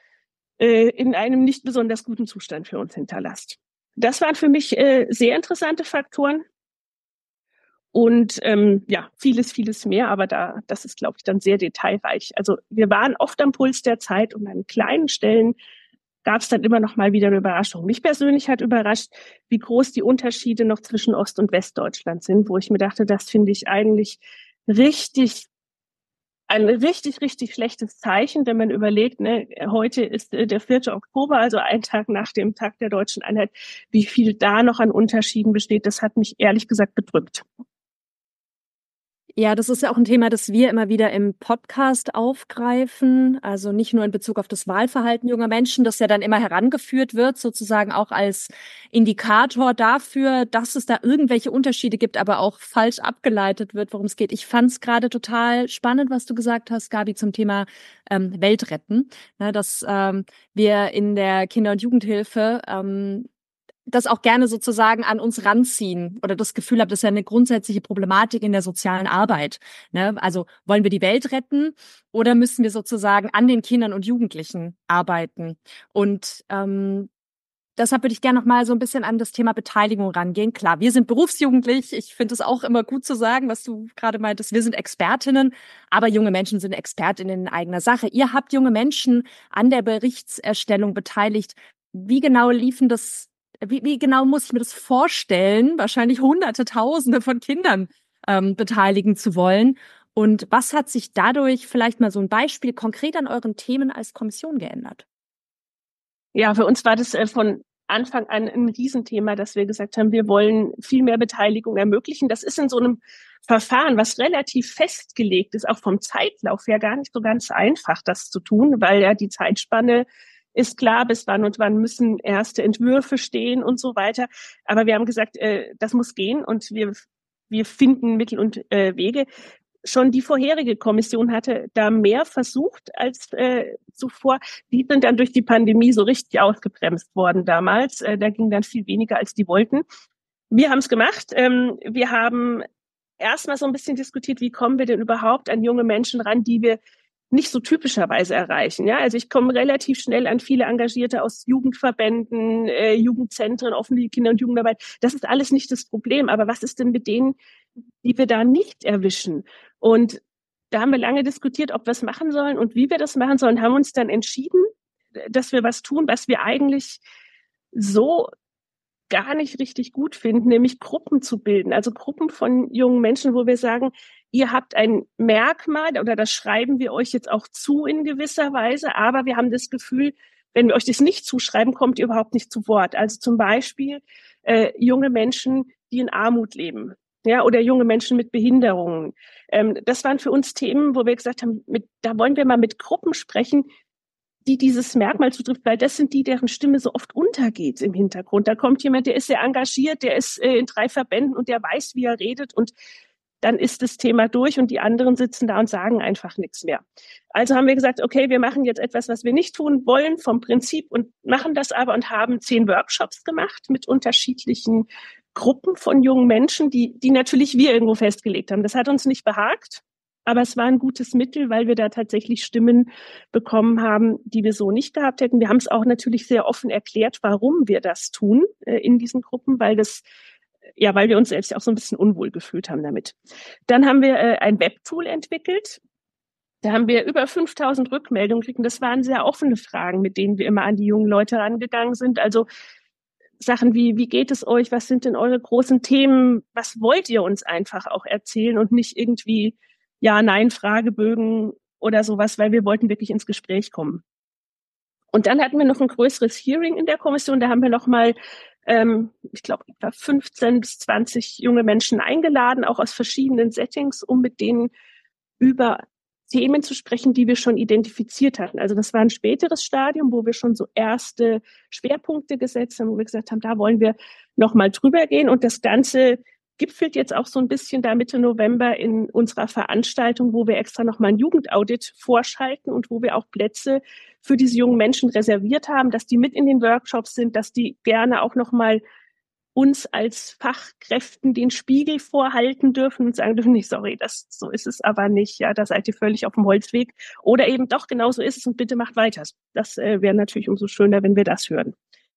in einem nicht besonders guten Zustand für uns hinterlasst. Das waren für mich sehr interessante Faktoren und ja, vieles mehr, aber das ist, glaube ich, dann sehr detailreich. Also wir waren oft am Puls der Zeit und an kleinen Stellen gab es dann immer noch mal wieder eine Überraschung. Mich persönlich hat überrascht, wie groß die Unterschiede noch zwischen Ost- und Westdeutschland sind, wo ich mir dachte, das finde ich eigentlich ein richtig schlechtes Zeichen, wenn man überlegt, ne, heute ist der 4. Oktober, also ein Tag nach dem Tag der Deutschen Einheit, wie viel da noch an Unterschieden besteht, das hat mich ehrlich gesagt bedrückt. Ja, das ist ja auch ein Thema, das wir immer wieder im Podcast aufgreifen. Also nicht nur in Bezug auf das Wahlverhalten junger Menschen, das ja dann immer herangeführt wird, sozusagen auch als Indikator dafür, dass es da irgendwelche Unterschiede gibt, aber auch falsch abgeleitet wird, worum es geht. Ich fand es gerade total spannend, was du gesagt hast, Gabi, zum Thema Weltretten. Na, dass wir in der Kinder- und Jugendhilfe das auch gerne sozusagen an uns ranziehen oder das Gefühl habe, das ist ja eine grundsätzliche Problematik in der sozialen Arbeit. Ne? Also wollen wir die Welt retten oder müssen wir sozusagen an den Kindern und Jugendlichen arbeiten? Und deshalb würde ich gerne noch mal so ein bisschen an das Thema Beteiligung rangehen. Klar, wir sind berufsjugendlich. Ich finde es auch immer gut zu sagen, was du gerade meintest. Wir sind Expertinnen, aber junge Menschen sind Expertinnen in eigener Sache. Ihr habt junge Menschen an der Berichtserstellung beteiligt. Wie genau liefen das? Wie genau muss ich mir das vorstellen, wahrscheinlich Hunderte, Tausende von Kindern beteiligen zu wollen? Und was hat sich dadurch, vielleicht mal so ein Beispiel, konkret an euren Themen als Kommission geändert? Ja, für uns war das von Anfang an ein Riesenthema, dass wir gesagt haben, wir wollen viel mehr Beteiligung ermöglichen. Das ist in so einem Verfahren, was relativ festgelegt ist, auch vom Zeitlauf her gar nicht so ganz einfach, das zu tun, weil ja die Zeitspanne ist klar, bis wann und wann müssen erste Entwürfe stehen und so weiter. Aber wir haben gesagt, das muss gehen und wir finden Mittel und Wege. schon die vorherige Kommission hatte da mehr versucht als zuvor. Die sind dann durch die Pandemie so richtig ausgebremst worden damals. Da ging dann viel weniger, als die wollten. Wir haben es gemacht. Wir haben erstmal so ein bisschen diskutiert, wie kommen wir denn überhaupt an junge Menschen ran, die wir nicht so typischerweise erreichen. Ja, also ich komme relativ schnell an viele Engagierte aus Jugendverbänden, Jugendzentren, offene Kinder- und Jugendarbeit. Das ist alles nicht das Problem. Aber was ist denn mit denen, die wir da nicht erwischen? Und da haben wir lange diskutiert, ob wir es machen sollen und wie wir das machen sollen, haben uns dann entschieden, dass wir was tun, was wir eigentlich so gar nicht richtig gut finden, nämlich Gruppen zu bilden. Also Gruppen von jungen Menschen, wo wir sagen, ihr habt ein Merkmal oder das schreiben wir euch jetzt auch zu in gewisser Weise, aber wir haben das Gefühl, wenn wir euch das nicht zuschreiben, kommt ihr überhaupt nicht zu Wort. Also zum Beispiel junge Menschen, die in Armut leben. Ja, oder junge Menschen mit Behinderungen. Das waren für uns Themen, wo wir gesagt haben, da wollen wir mal mit Gruppen sprechen, die dieses Merkmal zutrifft, weil das sind die, deren Stimme so oft untergeht im Hintergrund. Da kommt jemand, der ist sehr engagiert, der ist in 3 Verbänden und der weiß, wie er redet und dann ist das Thema durch und die anderen sitzen da und sagen einfach nichts mehr. Also haben wir gesagt, okay, wir machen jetzt etwas, was wir nicht tun wollen vom Prinzip und machen das aber und haben 10 Workshops gemacht mit unterschiedlichen Gruppen von jungen Menschen, die natürlich wir irgendwo festgelegt haben. Das hat uns nicht behagt. Aber es war ein gutes Mittel, weil wir da tatsächlich Stimmen bekommen haben, die wir so nicht gehabt hätten. Wir haben es auch natürlich sehr offen erklärt, warum wir das tun in diesen Gruppen, weil wir uns selbst ja auch so ein bisschen unwohl gefühlt haben damit. Dann haben wir ein Webtool entwickelt. Da haben wir über 5.000 Rückmeldungen gekriegt. Und das waren sehr offene Fragen, mit denen wir immer an die jungen Leute rangegangen sind. Also Sachen wie geht es euch? Was sind denn eure großen Themen? Was wollt ihr uns einfach auch erzählen und nicht irgendwie Ja-Nein-Fragebögen oder sowas, weil wir wollten wirklich ins Gespräch kommen. Und dann hatten wir noch ein größeres Hearing in der Kommission. Da haben wir nochmal, ich glaube, etwa 15 bis 20 junge Menschen eingeladen, auch aus verschiedenen Settings, um mit denen über Themen zu sprechen, die wir schon identifiziert hatten. Also das war ein späteres Stadium, wo wir schon so erste Schwerpunkte gesetzt haben, wo wir gesagt haben, da wollen wir nochmal drüber gehen. Und das Ganze gipfelt jetzt auch so ein bisschen da Mitte November in unserer Veranstaltung, wo wir extra nochmal ein Jugendaudit vorschalten und wo wir auch Plätze für diese jungen Menschen reserviert haben, dass die mit in den Workshops sind, dass die gerne auch nochmal uns als Fachkräften den Spiegel vorhalten dürfen und sagen dürfen, nicht, sorry, so ist es aber nicht, ja, da seid ihr völlig auf dem Holzweg. Oder eben doch, genau so ist es und bitte macht weiter. Das wäre natürlich umso schöner, wenn wir das hören.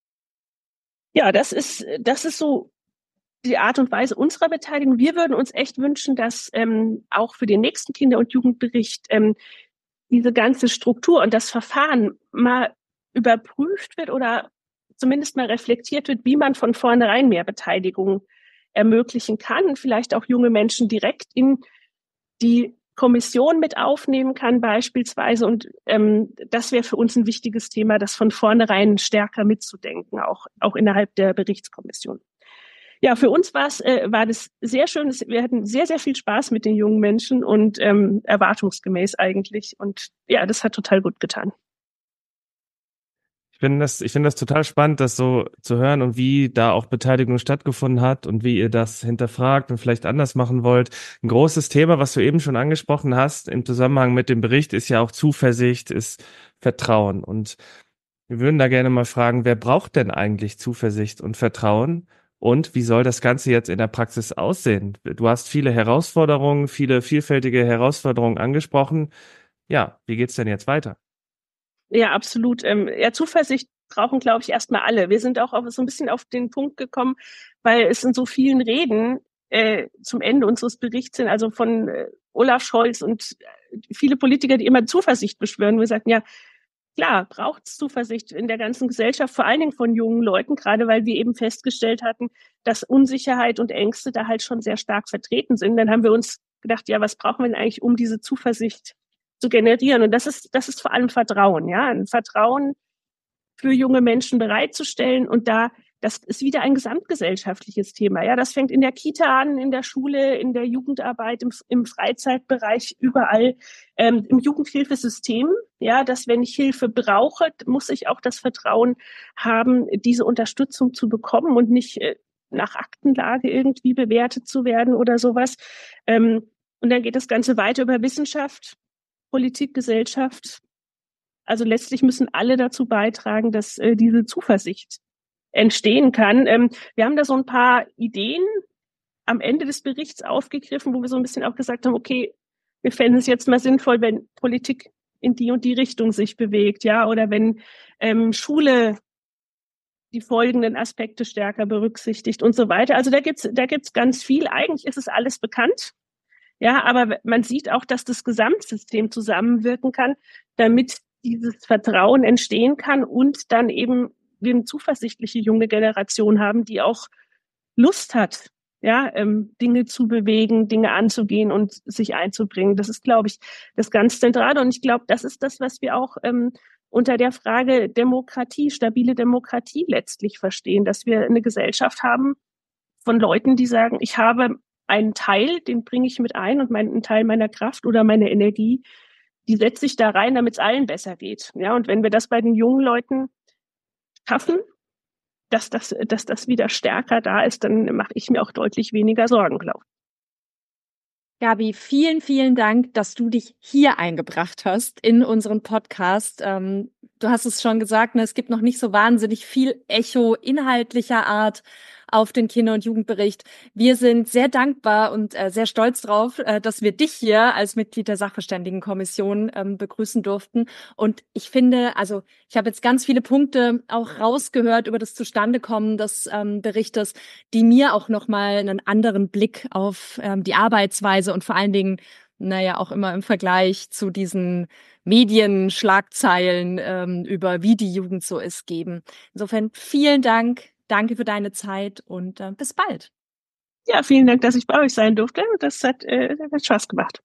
Ja, das ist so die Art und Weise unserer Beteiligung. Wir würden uns echt wünschen, dass auch für den nächsten Kinder- und Jugendbericht diese ganze Struktur und das Verfahren mal überprüft wird oder zumindest mal reflektiert wird, wie man von vornherein mehr Beteiligung ermöglichen kann, vielleicht auch junge Menschen direkt in die Kommission mit aufnehmen kann beispielsweise. Und das wäre für uns ein wichtiges Thema, das von vornherein stärker mitzudenken, auch innerhalb der Berichtskommission. Ja, für uns war das sehr schön. Wir hatten sehr, sehr viel Spaß mit den jungen Menschen und erwartungsgemäß eigentlich. Und ja, das hat total gut getan. Ich finde das total spannend, das so zu hören und wie da auch Beteiligung stattgefunden hat und wie ihr das hinterfragt und vielleicht anders machen wollt. Ein großes Thema, was du eben schon angesprochen hast im Zusammenhang mit dem Bericht, ist ja auch Zuversicht, ist Vertrauen. Und wir würden da gerne mal fragen, wer braucht denn eigentlich Zuversicht und Vertrauen? Und wie soll das Ganze jetzt in der Praxis aussehen? Du hast viele Herausforderungen, viele vielfältige Herausforderungen angesprochen. Ja, wie geht's denn jetzt weiter? Ja, absolut. Zuversicht brauchen, glaube ich, erstmal alle. Wir sind auch so ein bisschen auf den Punkt gekommen, weil es in so vielen Reden zum Ende unseres Berichts sind, also von Olaf Scholz und viele Politiker, die immer Zuversicht beschwören. Wir sagten, ja, klar, braucht es Zuversicht in der ganzen Gesellschaft, vor allen Dingen von jungen Leuten, gerade weil wir eben festgestellt hatten, dass Unsicherheit und Ängste da halt schon sehr stark vertreten sind. Dann haben wir uns gedacht, ja, was brauchen wir denn eigentlich, um diese Zuversicht zu generieren? Und das ist vor allem Vertrauen, ja, ein Vertrauen für junge Menschen bereitzustellen. Und das ist wieder ein gesamtgesellschaftliches Thema. Ja, das fängt in der Kita an, in der Schule, in der Jugendarbeit, im Freizeitbereich, überall, im Jugendhilfesystem. Ja, dass wenn ich Hilfe brauche, muss ich auch das Vertrauen haben, diese Unterstützung zu bekommen und nicht nach Aktenlage irgendwie bewertet zu werden oder sowas. Und dann geht das Ganze weiter über Wissenschaft, Politik, Gesellschaft. Also letztlich müssen alle dazu beitragen, dass diese Zuversicht entstehen kann. Wir haben da so ein paar Ideen am Ende des Berichts aufgegriffen, wo wir so ein bisschen auch gesagt haben, okay, wir fänden es jetzt mal sinnvoll, wenn Politik in die und die Richtung sich bewegt, ja, oder wenn Schule die folgenden Aspekte stärker berücksichtigt und so weiter. Also da gibt's ganz viel. Eigentlich ist es alles bekannt. Ja, aber man sieht auch, dass das Gesamtsystem zusammenwirken kann, damit dieses Vertrauen entstehen kann und dann eben wir eine zuversichtliche junge Generation haben, die auch Lust hat, ja, Dinge zu bewegen, Dinge anzugehen und sich einzubringen. Das ist, glaube ich, das ganz Zentrale. Und ich glaube, das ist das, was wir auch unter der Frage Demokratie, stabile Demokratie letztlich verstehen, dass wir eine Gesellschaft haben von Leuten, die sagen, ich habe einen Teil, den bringe ich mit ein und einen Teil meiner Kraft oder meiner Energie, die setze ich da rein, damit es allen besser geht. Ja, und wenn wir das bei den jungen Leuten schaffen, dass das wieder stärker da ist, dann mache ich mir auch deutlich weniger Sorgen, glaube ich. Gabi, vielen, vielen Dank, dass du dich hier eingebracht hast in unseren Podcast. Du hast es schon gesagt, ne, es gibt noch nicht so wahnsinnig viel Echo inhaltlicher Art auf den Kinder- und Jugendbericht. Wir sind sehr dankbar und sehr stolz drauf, dass wir dich hier als Mitglied der Sachverständigenkommission begrüßen durften. Und ich finde, also ich habe jetzt ganz viele Punkte auch rausgehört über das Zustandekommen des Berichtes, die mir auch nochmal einen anderen Blick auf die Arbeitsweise und vor allen Dingen, naja, auch immer im Vergleich zu diesen Medienschlagzeilen über wie die Jugend so ist, geben. Insofern vielen Dank. Danke für deine Zeit und bis bald. Ja, vielen Dank, dass ich bei euch sein durfte. Das hat Spaß gemacht.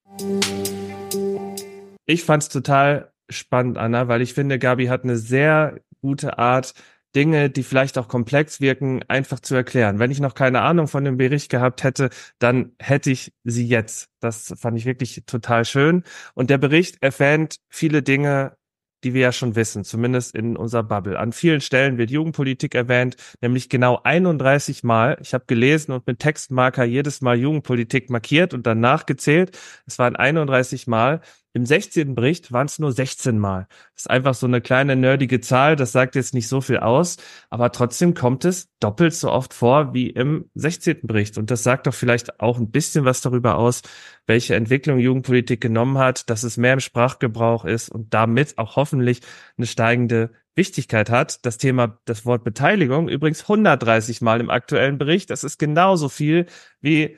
Ich fand's total spannend, Anna, weil ich finde, Gabi hat eine sehr gute Art, Dinge, die vielleicht auch komplex wirken, einfach zu erklären. Wenn ich noch keine Ahnung von dem Bericht gehabt hätte, dann hätte ich sie jetzt. Das fand ich wirklich total schön. Und der Bericht erwähnt viele Dinge, die wir ja schon wissen, zumindest in unserer Bubble. An vielen Stellen wird Jugendpolitik erwähnt, nämlich genau 31 Mal. Ich habe gelesen und mit Textmarker jedes Mal Jugendpolitik markiert und dann nachgezählt. Es waren 31 Mal. Im 16. Bericht waren es nur 16 Mal. Das ist einfach so eine kleine nerdige Zahl, das sagt jetzt nicht so viel aus, aber trotzdem kommt es doppelt so oft vor wie im 16. Bericht. Und das sagt doch vielleicht auch ein bisschen was darüber aus, welche Entwicklung Jugendpolitik genommen hat, dass es mehr im Sprachgebrauch ist und damit auch hoffentlich eine steigende Wichtigkeit hat. Das Wort Beteiligung übrigens 130 Mal im aktuellen Bericht. Das ist genauso viel wie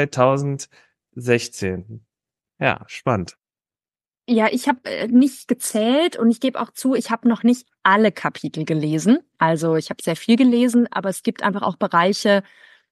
2016. Ja, spannend. Ja, ich habe nicht gezählt und ich gebe auch zu, ich habe noch nicht alle Kapitel gelesen. Also ich habe sehr viel gelesen, aber es gibt einfach auch Bereiche,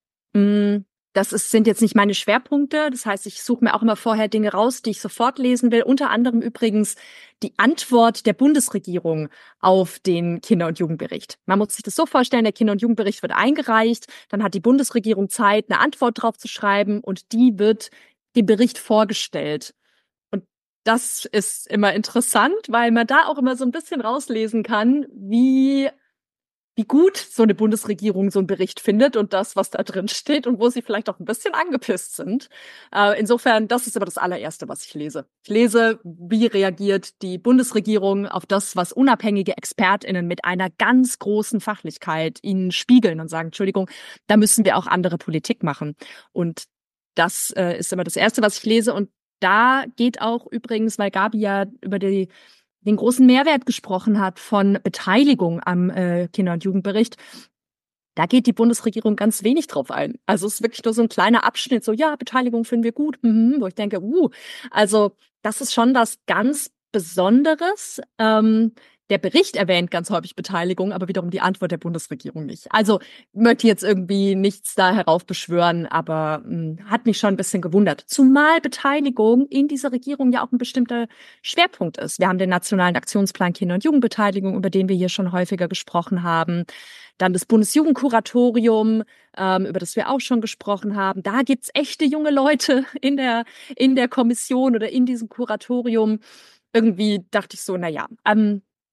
sind jetzt nicht meine Schwerpunkte. Das heißt, ich suche mir auch immer vorher Dinge raus, die ich sofort lesen will. Unter anderem übrigens die Antwort der Bundesregierung auf den Kinder- und Jugendbericht. Man muss sich das so vorstellen, der Kinder- und Jugendbericht wird eingereicht, dann hat die Bundesregierung Zeit, eine Antwort drauf zu schreiben und die wird dem Bericht vorgestellt. Das ist immer interessant, weil man da auch immer so ein bisschen rauslesen kann, wie gut so eine Bundesregierung so einen Bericht findet und das, was da drin steht und wo sie vielleicht auch ein bisschen angepisst sind. Insofern, das ist aber das allererste, was ich lese. Ich lese, wie reagiert die Bundesregierung auf das, was unabhängige ExpertInnen mit einer ganz großen Fachlichkeit ihnen spiegeln und sagen, Entschuldigung, da müssen wir auch andere Politik machen. Und das ist immer das Erste, was ich lese. Und da geht auch übrigens, weil Gabi ja über den großen Mehrwert gesprochen hat von Beteiligung am Kinder- und Jugendbericht, da geht die Bundesregierung ganz wenig drauf ein. Also es ist wirklich nur so ein kleiner Abschnitt, so ja, Beteiligung finden wir gut, wo ich denke, also das ist schon was ganz Besonderes. Der Bericht erwähnt ganz häufig Beteiligung, aber wiederum die Antwort der Bundesregierung nicht. Also möchte jetzt irgendwie nichts da heraufbeschwören, aber hat mich schon ein bisschen gewundert. Zumal Beteiligung in dieser Regierung ja auch ein bestimmter Schwerpunkt ist. Wir haben den Nationalen Aktionsplan Kinder- und Jugendbeteiligung, über den wir hier schon häufiger gesprochen haben. Dann das Bundesjugendkuratorium, über das wir auch schon gesprochen haben. Da gibt's echte junge Leute in der Kommission oder in diesem Kuratorium. Irgendwie dachte ich so,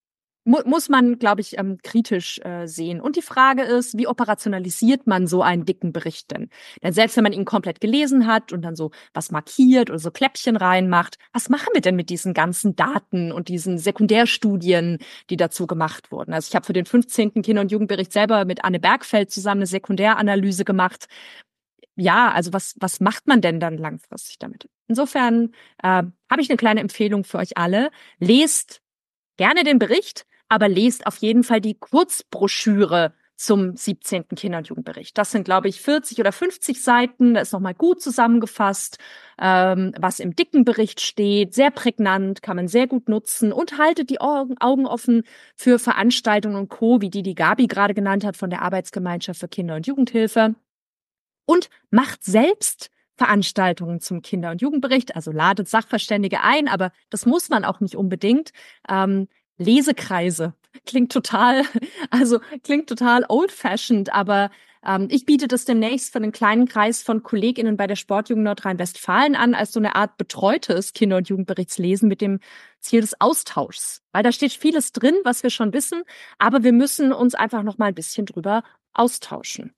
muss man, glaube ich, kritisch sehen. Und die Frage ist, wie operationalisiert man so einen dicken Bericht denn? Denn selbst wenn man ihn komplett gelesen hat und dann so was markiert oder so Kläppchen reinmacht, was machen wir denn mit diesen ganzen Daten und diesen Sekundärstudien, die dazu gemacht wurden? Also ich habe für den 15. Kinder- und Jugendbericht selber mit Anne Bergfeld zusammen eine Sekundäranalyse gemacht. Ja, also was macht man denn dann langfristig damit? Insofern habe ich eine kleine Empfehlung für euch alle. Lest gerne den Bericht, aber lest auf jeden Fall die Kurzbroschüre zum 17. Kinder- und Jugendbericht. Das sind, glaube ich, 40 oder 50 Seiten. Da ist nochmal gut zusammengefasst, was im dicken Bericht steht. Sehr prägnant, kann man sehr gut nutzen. Und haltet die Augen offen für Veranstaltungen und Co., wie die Gabi gerade genannt hat von der Arbeitsgemeinschaft für Kinder- und Jugendhilfe. Und macht selbst Veranstaltungen zum Kinder- und Jugendbericht, also ladet Sachverständige ein, aber das muss man auch nicht unbedingt. Lesekreise klingt total old-fashioned, aber ich biete das demnächst für einen kleinen Kreis von KollegInnen bei der Sportjugend Nordrhein-Westfalen an, als so eine Art betreutes Kinder- und Jugendberichtslesen mit dem Ziel des Austauschs. Weil da steht vieles drin, was wir schon wissen, aber wir müssen uns einfach noch mal ein bisschen drüber austauschen.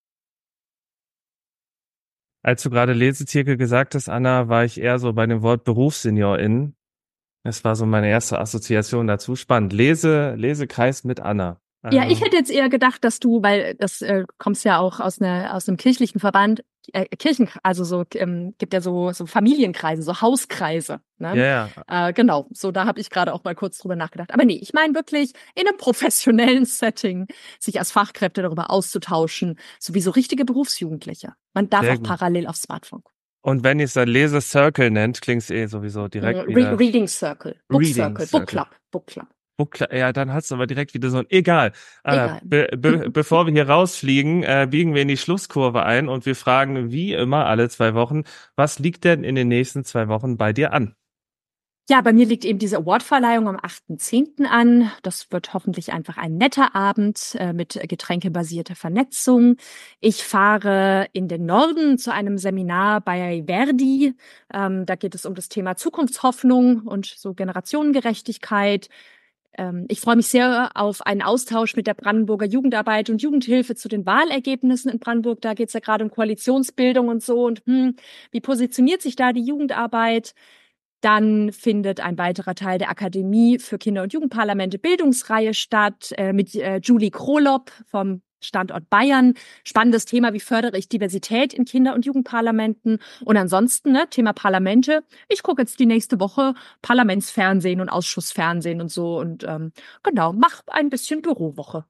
Als du gerade Lesezirkel gesagt hast, Anna, war ich eher so bei dem Wort BerufsSeniorInnen. Das war so meine erste Assoziation dazu. Spannend. Lesekreis mit Anna. Ja, ich hätte jetzt eher gedacht, dass du, weil das kommst ja auch aus einem kirchlichen Verband, also so gibt ja so Familienkreise, so Hauskreise. Ne? Ja. Genau, so da habe ich gerade auch mal kurz drüber nachgedacht. Aber nee, ich meine wirklich in einem professionellen Setting, sich als Fachkräfte darüber auszutauschen, so wie so richtige Berufsjugendliche. Man darf auch parallel aufs Smartphone gucken. Und wenn ihr es dann Lesecircle nennt, klingt es sowieso direkt wieder... Reading Circle, Book Circle, Book Club. Ja, dann hast du aber direkt wieder so ein Egal. Bevor wir hier rausfliegen, biegen wir in die Schlusskurve ein und wir fragen wie immer alle 2 Wochen, was liegt denn in den nächsten 2 Wochen bei dir an? Ja, bei mir liegt eben diese Awardverleihung am 8.10. an. Das wird hoffentlich einfach ein netter Abend mit getränkebasierter Vernetzung. Ich fahre in den Norden zu einem Seminar bei Verdi. Da geht es um das Thema Zukunftshoffnung und so Generationengerechtigkeit. Ich freue mich sehr auf einen Austausch mit der Brandenburger Jugendarbeit und Jugendhilfe zu den Wahlergebnissen in Brandenburg. Da geht es ja gerade um Koalitionsbildung und so. Und wie positioniert sich da die Jugendarbeit? Dann findet ein weiterer Teil der Akademie für Kinder- und Jugendparlamente Bildungsreihe statt mit Julie Krolop vom Standort Bayern. Spannendes Thema, wie fördere ich Diversität in Kinder- und Jugendparlamenten? Und ansonsten, Thema Parlamente. Ich gucke jetzt die nächste Woche Parlamentsfernsehen und Ausschussfernsehen und so und genau, mach ein bisschen Bürowoche.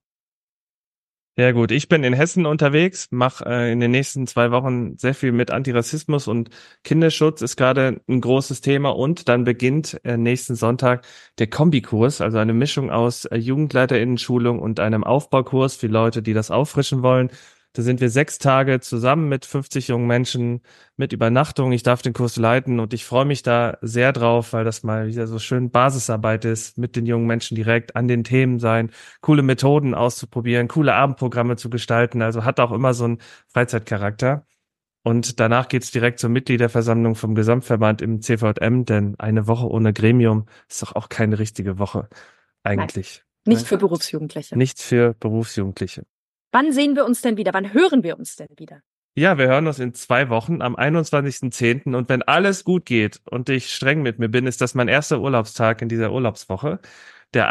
Ja gut, ich bin in Hessen unterwegs, mache in den nächsten 2 Wochen sehr viel mit Antirassismus und Kinderschutz ist gerade ein großes Thema und dann beginnt nächsten Sonntag der Kombikurs, also eine Mischung aus JugendleiterInnen-Schulung und einem Aufbaukurs für Leute, die das auffrischen wollen. Da sind wir 6 Tage zusammen mit 50 jungen Menschen mit Übernachtung. Ich darf den Kurs leiten und ich freue mich da sehr drauf, weil das mal wieder so schön Basisarbeit ist, mit den jungen Menschen direkt an den Themen sein, coole Methoden auszuprobieren, coole Abendprogramme zu gestalten. Also hat auch immer so einen Freizeitcharakter. Und danach geht's direkt zur Mitgliederversammlung vom Gesamtverband im CVM, denn eine Woche ohne Gremium ist doch auch keine richtige Woche eigentlich. Nein, nicht für Berufsjugendliche. Nicht für Berufsjugendliche. Wann sehen wir uns denn wieder? Wann hören wir uns denn wieder? Ja, wir hören uns in 2 Wochen am 21.10. Und wenn alles gut geht und ich streng mit mir bin, ist das mein erster Urlaubstag in dieser Urlaubswoche. Der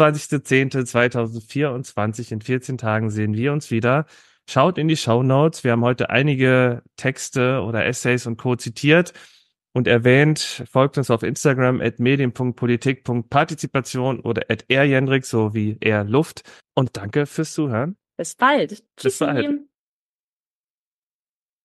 21.10.2024, in 14 Tagen sehen wir uns wieder. Schaut in die Shownotes. Wir haben heute einige Texte oder Essays und Co. zitiert und erwähnt. Folgt uns auf Instagram @medien.politik.partizipation oder @rjendrik, so wie Luft. Und danke fürs Zuhören. Bis bald. Bis bald.